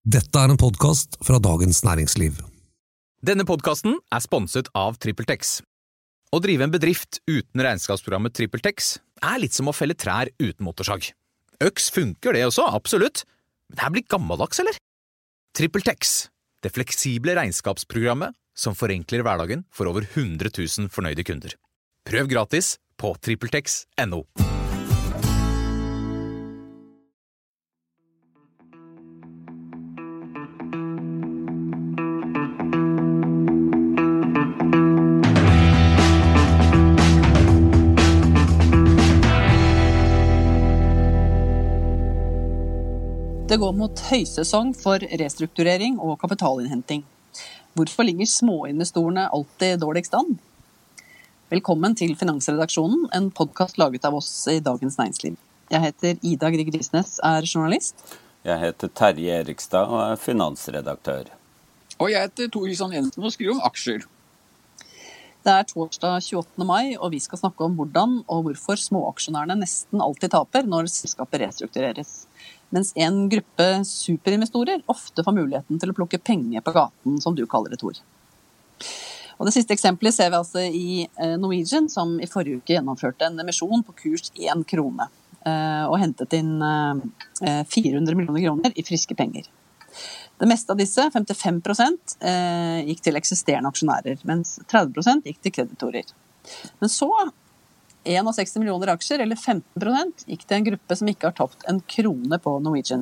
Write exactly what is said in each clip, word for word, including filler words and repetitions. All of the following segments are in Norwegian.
Dette er en podcast fra Dagens Næringsliv. Denne podcasten er sponset av TrippelTex. Å drive en bedrift uten regnskapsprogrammet TrippelTex er litt som å felle trær uten motorsag. Øks funker det også, absolutt. Men det her blir gammeldags, eller? TrippelTex, det fleksible regnskapsprogrammet som forenkler hverdagen for over hundre tusen fornøyde kunder. Prøv gratis på trippeltex punktum no. Det går mot høysesong for restrukturering og kapitalinnhenting. Hvorfor ligger småinvestorene alltid dårligst an? Velkommen til Finansredaksjonen, en podcast laget av oss i Dagens Næringsliv. Jeg heter Ida Grieg Risnes, er journalist. Jeg heter Terje Erikstad og er finansredaktør. Og jeg heter Tor Kristian Jensen og skriver om aksjer. Det er torsdag tjueåttende mai, og vi skal snakke om hvordan og hvorfor småaksjonærene nesten alltid taper når selskapet restruktureres. Mens en gruppe superinvestorer ofte får muligheten til å plukke penger på gaten, som du kaller det, Tor. Og det siste eksempelet ser vi altså i Norwegian, som i forrige uke gjennomførte en emisjon på kurs én krone, og hentet inn fire hundre millioner kroner i friske penger. Det meste av disse, femtifem prosent, gikk til eksisterende aksjonærer, mens tretti prosent gikk til kreditorer. Men så sekstisén millioner aksjer, eller femten prosent, gikk til en gruppe som ikke har tapt en krone på Norwegian.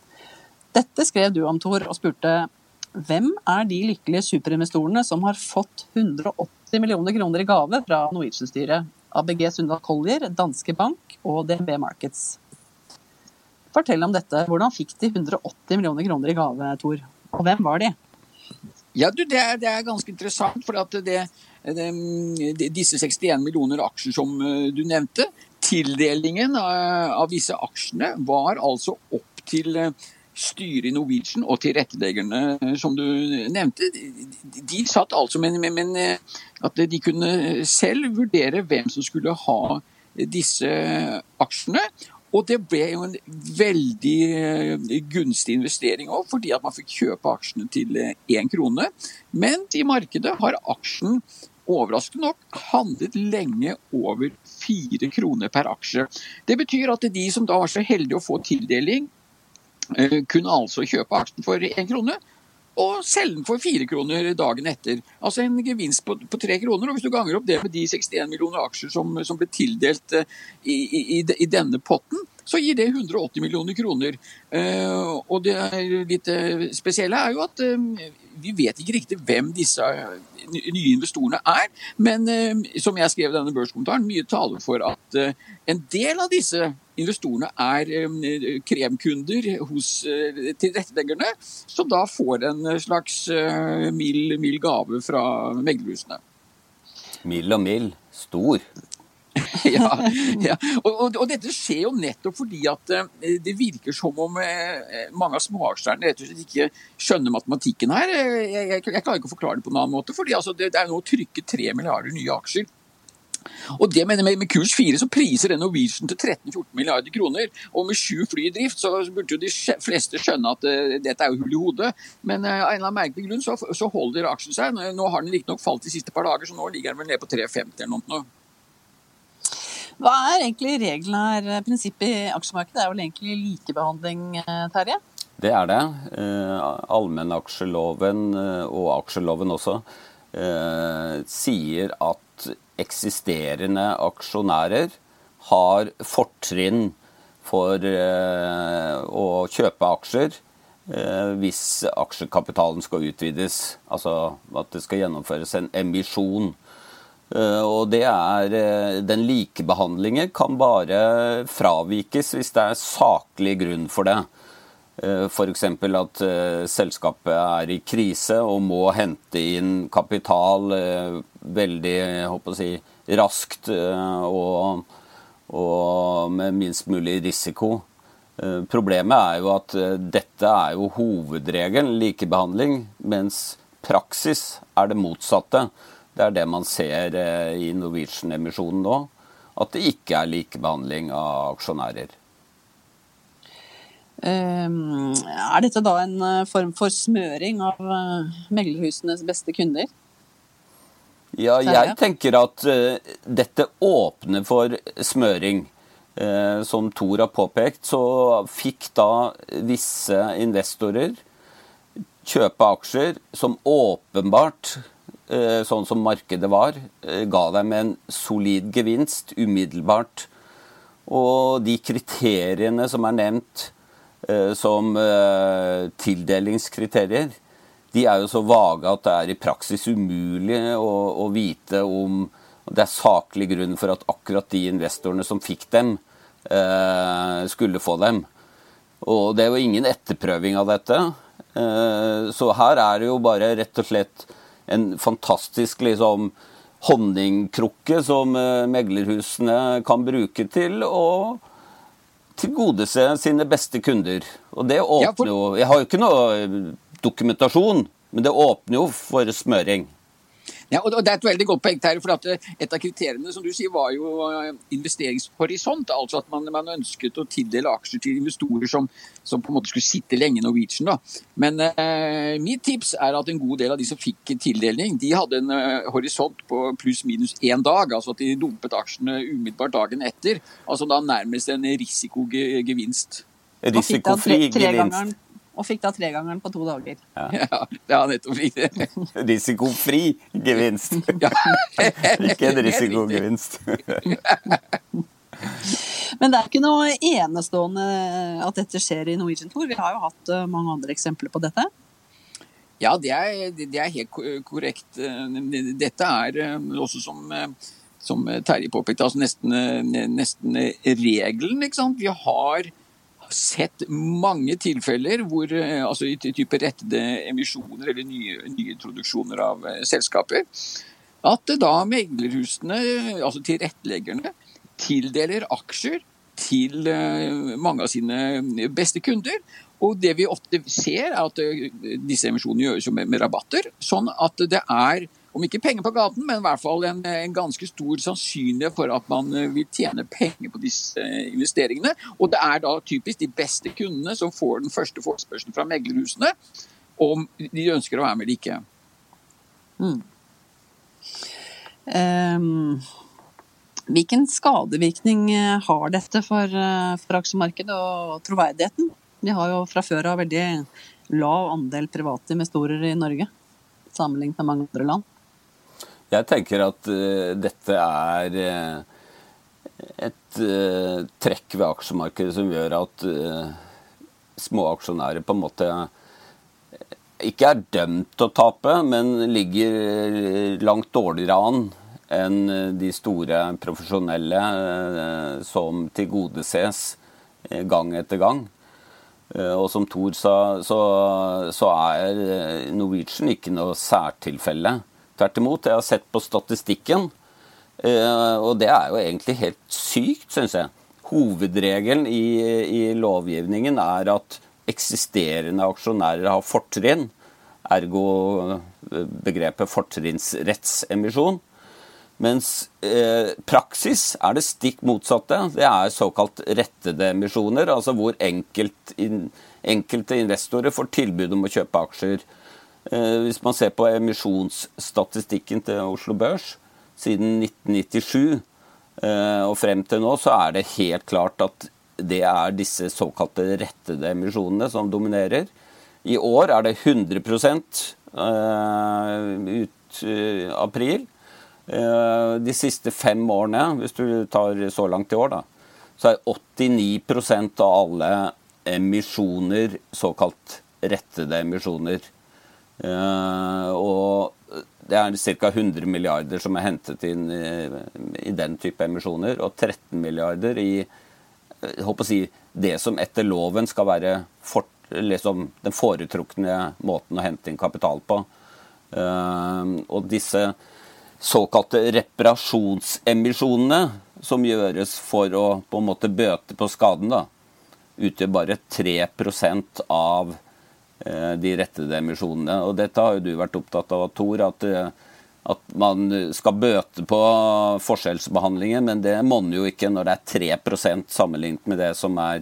Dette skrev du om, Tor, og spurte, hvem er de lykkelige superinvestorene som har fått hundre og åtti millioner kroner i gave fra Norwegian-styret, A B G Sundal Collier, Danske Bank og D N B Markets? Fortell om dette. Hvordan fikk de hundre og åtti millioner kroner i gave, Tor? Og hvem var de? Ja, du, det, er, det er ganske interessant, for at det, det, disse sekstien millioner aksjer som du nevnte, tildelingen av, av disse aksjene var altså opp til styret i Norwegian og tilretteleggerne, som du nevnte. De, de satt altså, men, men at de kunne selv vurdere hvem som skulle ha disse aksjene. Og det ble jo en veldig gunstig investering også, fordi at man fikk kjøpe aksjene til én krone. Men i markedet har aksjen overraskende nok handlet lenge over fire kroner per aksje. Det betyr at de som da var så heldige å få tildeling, kunne altså kjøpe aksjen for én krone, og selge den for fire kroner dagen etter. Altså en gevinst på, på tre kroner, og hvis du ganger opp det med de sekstien millioner aksjer som, som ble tildelt i, i, i denne potten, så gir det hundre og åtti millioner kroner. Uh, og det litt spesielle er jo at uh, vi vet ikke riktig hvem disse nye investorene er, men uh, som jeg skrev i denne børskommentaren, mye taler for at uh, en del av disse investorene er um, kremkunder hos uh, tilretteleggerne, som da får en slags uh, mild, mild gave fra meglerhusene. Mild og mild, stor. ja, ja. Og, og, og dette skjer jo nettopp fordi at uh, det virker som om uh, mange av småaksjerne rett og slett ikke skjønner matematikken her. Jeg, jeg, jeg klarer ikke å forklare det på en annen måte, fordi altså, det, det er nå å trykke tre milliarder nye aksjer. Og det med, med, med kurs fire så priser det Norwegian til tretten til fjorten milliarder kroner, og med sju fly i drift så burde jo de fleste skjønne at uh, dette er jo hull i hodet, men uh, av en eller annen merkelig grunn så, så holder aksjen seg. Nå har den ikke nok falt de siste par dager, så nå ligger den vel ned på tre komma femti eller noe. Hva er egentlig reglene her? Prinsippet i aksjemarkedet er vel egentlig likebehandling, Terje? Det er det. Allmennaksjeloven og aksjeloven også sier at eksisterende aksjonærer har fortrinn for å kjøpe aksjer hvis aksjekapitalen skal utvides, altså at det skal gjennomføres en emisjon. Og det er, den likebehandlingen kan bare fravikes hvis det er saklig grunn for det. For eksempel at selskapet er i krise og må hente inn kapital veldig, jeg håper å si, raskt og, og med minst mulig risiko. Problemet er jo at dette er jo hovedregelen, likebehandling, mens praksis er det motsatte. Det er det man ser i Norwegian-emisjonen nå, at det ikke er likebehandling av aksjonærer. Er dette da en form for smøring av meglerhusenes beste kunder? Ja, jeg tenker at uh, dette åpner for smøring. Uh, som Tor har påpekt, så fikk da visse investorer kjøpe aksjer som åpenbart, uh, sånn som markedet var, uh, ga dem en solid gevinst umiddelbart. Og de kriteriene som er nevnt uh, som uh, tildelingskriterier, de er jo så vage at det er i praksis umulig å, å vite om det er saklig grunn for at akkurat de investorene som fikk dem, eh, skulle få dem. Og det er jo ingen etterprøving av dette. Eh, så her er det jo bare rett og slett en fantastisk liksom, honningkrukke som eh, meglerhusene kan bruke til å tilgodese sine beste kunder. Og det åpner jo... Jeg har jo ikke noe dokumentasjon, men det åpner jo for smøring. Ja, og det er et veldig godt poeng her, for at et av kriteriene, som du sier, var jo investeringshorisont, altså at man, man ønsket å tildele aksjer til investorer som, som på en måte skulle sitte lenge i Norwegian. Da. Men eh, mitt tips er at en god del av de som fikk tildeling, de hadde en eh, horisont på pluss minus en dag, altså at de dumpet aksjene umiddelbart dagen etter, altså da nærmest en risikogevinst. Risikofri gevinst. Og fikk da tregangeren på to dager. Ja, ja, ja nettopp riktig. Risikofri gevinst. Ikke en risikogevinst. Men det er ikke noe enestående at dette skjer i Norwegian Tor. Vi har jo hatt mange andre eksempler på dette. Ja, det er, det er helt korrekt. Dette er også som, som Terje påpekte, altså nesten, nesten regelen, ikke sant? Vi har sett mange tilfeller hvor, altså i type rettede emisjoner eller nye, nye introduksjoner av uh, selskaper, at da meglerhusene, altså tilretteleggerne, tildeler aksjer til uh, mange av sine beste kunder. Og det vi ofte ser er at uh, disse emisjonene gjøres jo med, med rabatter, sånn at det er, om ikke penger på gaten, men i hvert fall en, en ganske stor sannsynlighet for at man vil tjene penger på disse investeringene. Og det er da typisk de beste kundene som får den første forespørselen fra meglerhusene, om de ønsker å være med eller ikke. Mm. Um, hvilken skadevirkning har dette for, for aksjemarkedet og troverdigheten? Vi har jo fra før av veldig lav andel private investorer i Norge, sammenlignet med mange andre land. Jeg tenker at uh, dette er uh, et uh, trekk ved aksjemarkedet som gjør at uh, små aksjonærer på en måte ikke er dømt til å tape, men ligger langt dårligere an enn de store profesjonelle uh, som tilgodeses uh, gang etter gang. Uh, og som Tor sa, så, så er Norwegian ikke noe særtilfelle. Tvert imot, jeg har sett på statistikken, og det er jo egentlig helt sykt, synes jeg. Hovedregelen i, i lovgivningen er at eksisterende aksjonærer har fortrinn, ergo begrepet fortrinnsrettsemisjon. Mens eh, praksis er det stikk motsatte. Det er såkalt rettede emisjoner, altså hvor enkelt, in, enkelte investorer får tilbud om å kjøpe aksjer. Hvis man ser på emisjonsstatistikken til Oslo Børs siden nitten nittisju og frem til nå, så er det helt klart at det er disse såkalte rettede emisjonene som dominerer. I år er det hundre prosent ut april. De siste fem årene, hvis du tar så langt i år da, så er åttini prosent av alle emisjoner såkalt rettede emisjoner. Uh, og det er ca. hundre milliarder som er hentet inn i, i den type emisjoner, og tretten milliarder i jeg håper å si, det som etter loven skal være for, liksom, den foretrukne måten å hente inn kapital på. Uh, og disse såkalte reparasjonsemisjonene som gjøres for å på en måte bøte på skaden, da, utgjør bare tre prosent av de rettede emisjonene. Og dette har jo du vært opptatt av, Tor, at, at man skal bøte på forskjellsbehandlingen, men det må man jo ikke når det er tre prosent sammenlignet med det som er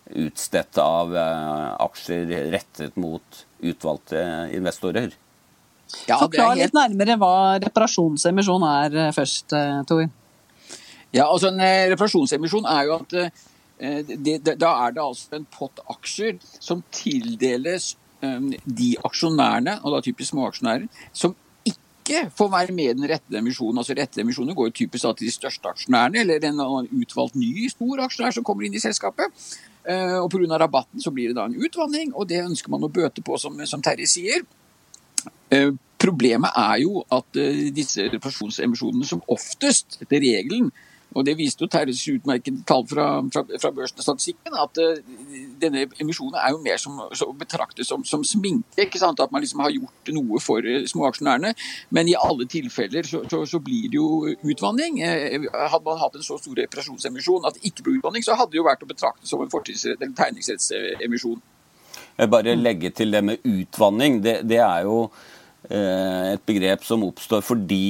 utstedt av aksjer rettet mot utvalgte investorer. Ja, Forklar helt... litt nærmere hva reparasjonsemisjon er først, Tor. Ja, altså en reparasjonsemisjon er jo at det, det, da er det altså en pott aksjer som tildeles um, de aksjonærene, og da typisk småaksjonærer, som ikke får være med i den rettede emisjonen. Altså rettede emisjoner går jo typisk til de største aksjonærene, eller en utvalgt ny stor aksjonær som kommer inn i selskapet. Uh, og på grunn av rabatten så blir det da en utvanning, og det ønsker man å bøte på, som, som Terje sier. Uh, problemet er jo at uh, disse reparasjonsemisjonene som oftest, etter regelen, og det viste jo Terjes utmerkede tall fra, fra, fra børsstatistikken, at uh, denne emisjonen er jo mer som, som betraktet som, som sminke, ikke sant? At man liksom har gjort noe for uh, småaksjonærene, men i alle tilfeller så, så, så blir det jo utvanning. Uh, hadde man hatt en så stor reparasjonsemisjon at det ikke ble utvanning, så hadde det jo vært å betrakte som en fortidsrett eller tegningsrettsemisjon. Jeg bare legger til det med utvanning. Det, det er jo uh, et begrep som oppstår fordi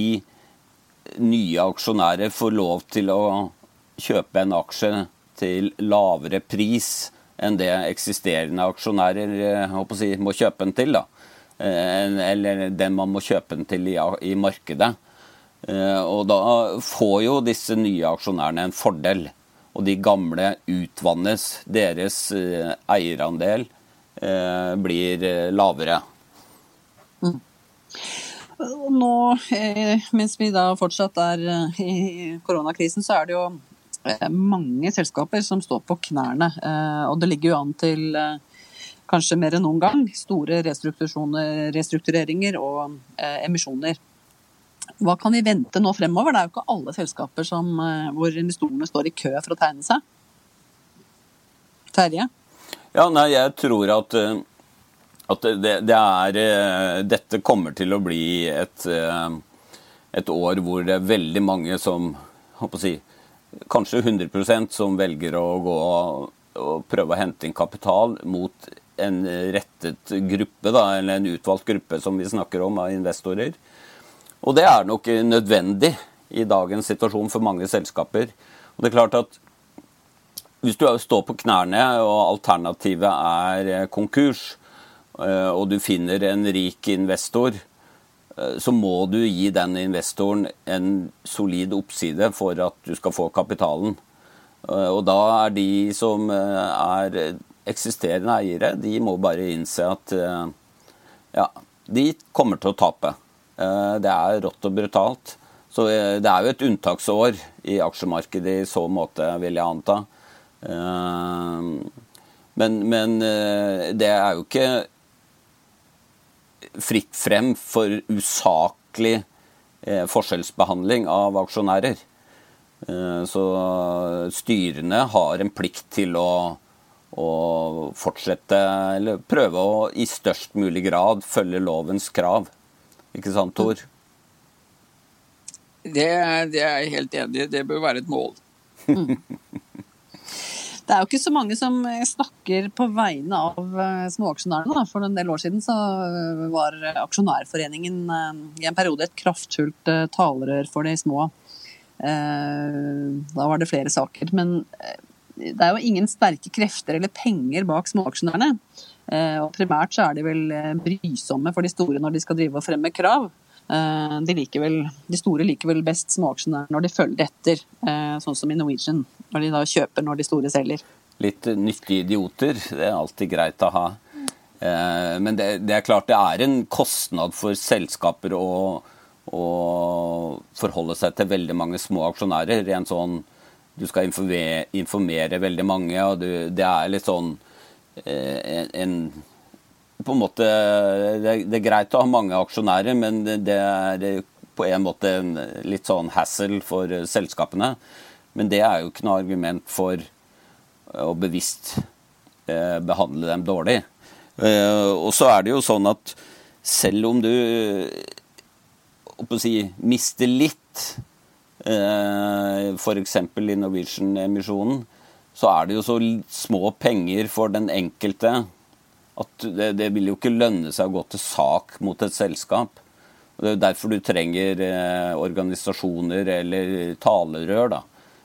nye aksjonærer får lov til å kjøpe en aksje til lavere pris enn det eksisterende aksjonærer håper å si, må kjøpe den til, da. Eller den man må kjøpe den til i, i markedet. Og da får jo disse nye aksjonærene en fordel, og de gamle utvannes. Deres eierandel blir lavere. Mm. Nå, mens vi da fortsatt er i koronakrisen, så er det jo mange selskaper som står på knærne, og det ligger jo an til kanskje mer enn noen gang store restruktureringer og emisjoner. Hva kan vi vente nå fremover? Det er jo ikke alle selskaper som, hvor investorene står i kø for å tegne seg. Terje? Ja, nei, jeg tror at at det, det er, dette kommer til å bli et, et år hvor det er veldig mange som, håper å si, kanskje hundre prosent som velger å gå og prøve å hente inn kapital mot en rettet gruppe, da, eller en utvalgt gruppe som vi snakker om av investorer. Og det er nok nødvendig i dagens situasjon for mange selskaper. Og det er klart at hvis du står på knærne og alternativet er konkurs, og du finner en rik investor, så må du gi den investoren en solid oppside for at du skal få kapitalen. Og da er de som er eksisterende eiere, de må bare innse at ja, de kommer til å tape. Det er rått og brutalt. Så det er jo et unntaksår i aksjemarkedet i så måte, vil jeg anta. Men, men det er jo ikke fritt frem for usaklig eh, forskjellsbehandling av aksjonærer. Eh, så styrene har en plikt til å, å fortsette, eller prøve å i størst mulig grad følge lovens krav. Ikke sant, Tor? Det, det er jeg helt enig i. Det bør være et mål. Mm. Det er jo ikke så mange som snakker på vegne av småaksjonærene. For en del år siden så var aksjonærforeningen i en periode et kraftfullt talerør for de små. Da var det flere saker. Men det er jo ingen sterke krefter eller penger bak småaksjonærene. Og primært så er de vel brysomme for de store når de skal drive og fremme krav. De, liker vel, de store liker vel best småaksjonærer når de følger etter, sånn som i Norwegian, når de da kjøper når de store selger. Litt nyttige idioter, det er alltid greit å ha. Men det, det er klart det er en kostnad for selskaper å, å forholde seg til veldig mange små aksjonærer. En sånn, du skal informere, informere veldig mange, og du, det er litt sånn en, en på en måte, det er, det er greit å ha mange aksjonærer, men det er på en måte en litt sånn hassle for selskapene. Men det er jo ikke noe argument for å bevisst eh, behandle dem dårlig. Eh, og så er det jo sånn at selv om du å si, mister litt, eh, for eksempel i Norwegian-emisjonen, så er det jo så små penger for den enkelte at det, det vil jo ikke lønne seg å gå til sak mot et selskap. Og det er derfor du trenger eh, organisasjoner eller talerør da,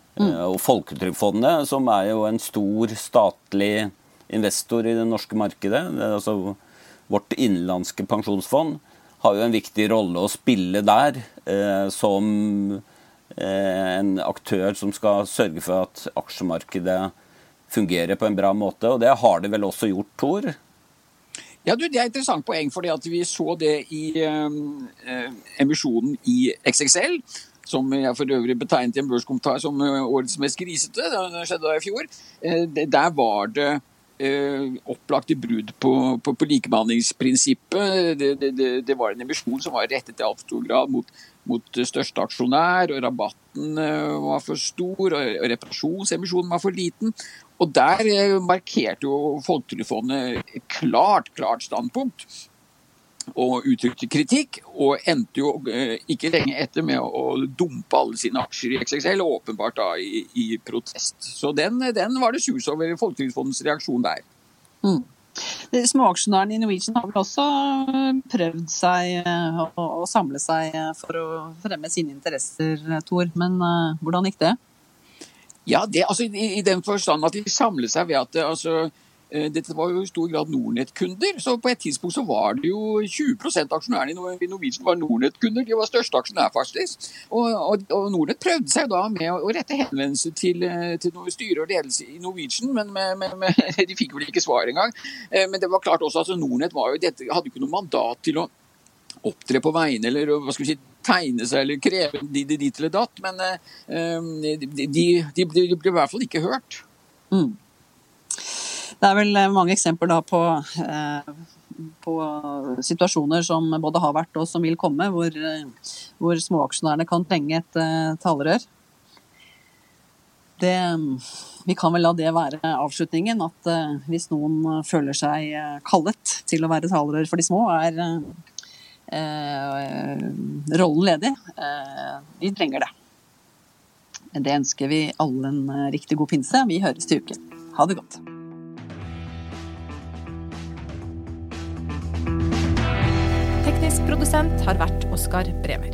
Mm. Og Folketrygdfondet, som er jo en stor statlig investor i det norske markedet, det er altså vårt innenlandske pensjonsfond, har jo en viktig rolle å spille der, eh, som eh, en aktør som skal sørge for at aksjemarkedet fungerer på en bra måte, og det har det vel også gjort, Tor? Ja, du, det er et interessant poeng, fordi at vi så det i eh, emisjonen i X X L, som jeg for øvrig betegnet i en børskommentar som årets mest grisete, det skjedde da i fjor. Eh, der var det eh, opplagte brudd på, på, på likebehandlingsprinsippet. Det, det, det, det var en emisjon som var rettet i altfor stor grad mot, mot største aksjonær, og rabatten eh, var for stor, og reparasjonsemisjonen var for liten. Og der eh, markerte jo Folketrygdfondet et klart, klart standpunkt og uttrykte kritikk, og endte jo eh, ikke lenge etter med å, å dumpe alle sine aksjer i X X L, åpenbart da i, i protest. Så den, den var det sus over Folketrygdfondets reaksjon der. Mm. Småaksjonærene i Norwegian har vel også prøvd seg å, å samle seg for å fremme sine interesser, Tor. Men uh, hvordan gikk det? Ja, det, altså, i, i den forstand at de samlet seg ved at altså, dette var jo i stor grad Nordnett-kunder, så på et tidspunkt så var det jo tjue prosent aksjonærene i Norwegian var Nordnett-kunder, de var største aksjonær faktisk. Og, og, og Nordnett prøvde seg da med å rette henvendelse til, til noe styre og ledelse i Norwegian, men med, med, med, de fikk vel ikke svar engang. Men det var klart også at Nordnett var jo, dette, hadde ikke noe mandat til å opptre på vegne, eller hva skal vi si, tegne seg eller kreve de, de, de til datt, men um, de, de, de, de ble i hvert fall ikke hørt. Mm. Det er vel mange eksempler da på, eh, på situasjoner som både har vært og som vil komme, hvor, hvor småaksjonærene kan trenge et eh, talerør. Det, vi kan vel la det være avslutningen, at eh, hvis noen føler seg kallet til å være talerør for de små, er eh, rollen ledig. Eh, vi trenger det. Det ønsker vi alle en riktig god pinse. Vi høres til uken. Ha det godt. Teknisk produsent har vært Oskar Bremer.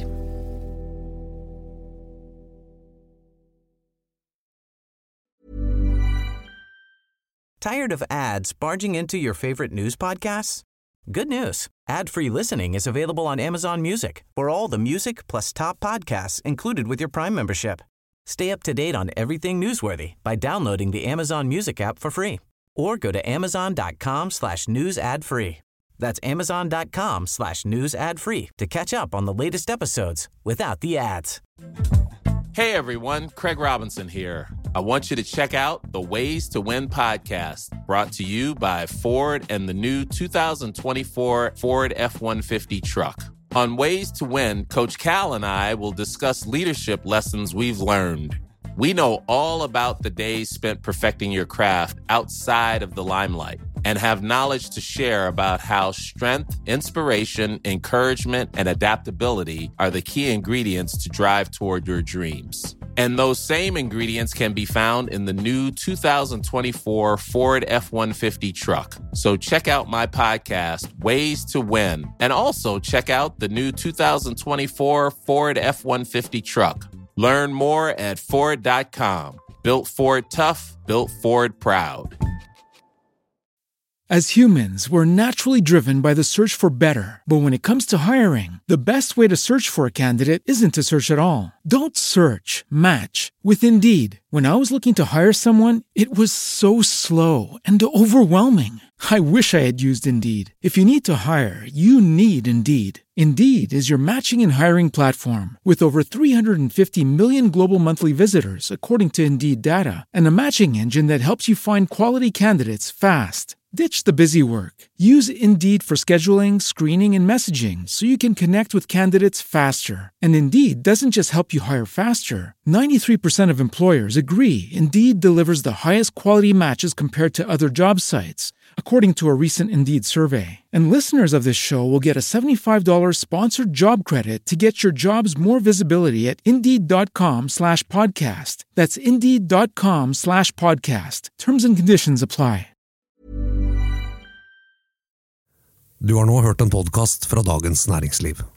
Tired of ads barging into your favorite news podcasts? Good news. Ad-free listening is available on Amazon Music for all the music plus top podcasts included with your Prime membership. Stay up to date on everything newsworthy by downloading the Amazon Music app for free or go to amazon.com slash news ad free. That's amazon.com slash news ad free to catch up on the latest episodes without the ads. Hey everyone, Craig Robinson here. I want you to check out the Ways to Win podcast, brought to you by Ford and the new two thousand twenty-four Ford F one fifty truck. On Ways to Win, Coach Cal and I will discuss leadership lessons we've learned. We know all about the days spent perfecting your craft outside of the limelight and have knowledge to share about how strength, inspiration, encouragement, and adaptability are the key ingredients to drive toward your dreams. And those same ingredients can be found in the new two thousand twenty-four Ford F one fifty truck. So check out my podcast, Ways to Win, and also check out the new two thousand twenty-four Ford F one fifty truck. Learn more at Ford dot com. Built Ford tough, built Ford proud. As humans, we're naturally driven by the search for better. But when it comes to hiring, the best way to search for a candidate isn't to search at all. Don't search, match with Indeed. When I was looking to hire someone, it was so slow and overwhelming. I wish I had used Indeed. If you need to hire, you need Indeed. Indeed is your matching and hiring platform with over three hundred fifty million global monthly visitors, according to Indeed data, and a matching engine that helps you find quality candidates fast. Ditch the busy work. Use Indeed for scheduling, screening, and messaging so you can connect with candidates faster. And Indeed doesn't just help you hire faster. ninety-three percent of employers agree Indeed delivers the highest quality matches compared to other job sites, according to a recent Indeed survey. And listeners of this show will get a seventy-five dollars sponsored job credit to get your jobs more visibility at Indeed.com slash podcast. That's Indeed.com slash podcast. Terms and conditions apply. Du har nå hørt en podcast fra Dagens Næringsliv.